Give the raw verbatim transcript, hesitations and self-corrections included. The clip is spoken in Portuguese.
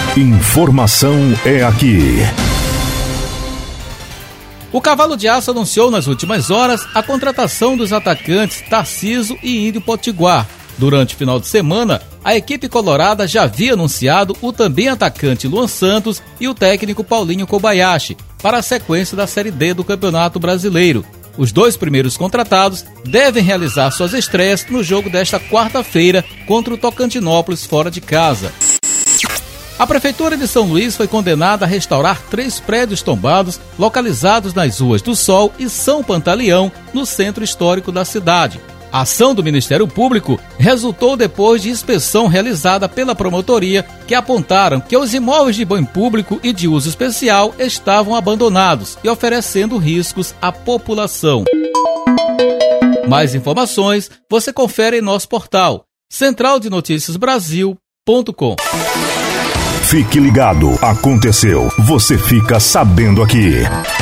Informação é aqui. O Cavalo de Aço anunciou nas últimas horas a contratação dos atacantes Tarciso e Índio Potiguar. Durante o final de semana, a equipe colorada já havia anunciado o também atacante Luan Santos e o técnico Paulinho Kobayashi para a sequência da Série D do Campeonato Brasileiro. Os dois primeiros contratados devem realizar suas estreias no jogo desta quarta-feira contra o Tocantinópolis fora de casa. A Prefeitura de São Luís foi condenada a restaurar três prédios tombados localizados nas ruas do Sol e São Pantaleão, no centro histórico da cidade. A ação do Ministério Público resultou depois de inspeção realizada pela promotoria, que apontaram que os imóveis de bem público e de uso especial estavam abandonados e oferecendo riscos à população. Mais informações você confere em nosso portal central de notícias brasil ponto com. Fique ligado, aconteceu, você fica sabendo aqui.